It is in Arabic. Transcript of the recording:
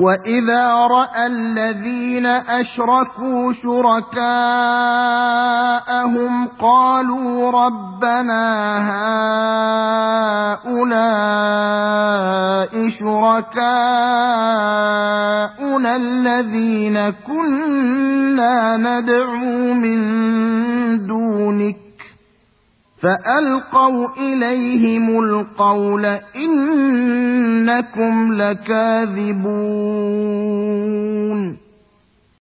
وَإِذَا رَأَى الَّذِينَ أَشْرَكُوا شُرَكَاءَهُمْ قَالُوا رَبَّنَا هَٰؤُلَاءِ شُرَكَاؤُنَا الَّذِينَ كُنَّا نَدْعُو مِن دُونِكَ فَأَلْقَوْا إِلَيْهِمُ الْقَوْلَ إِنَّكُمْ لَكَاذِبُونَ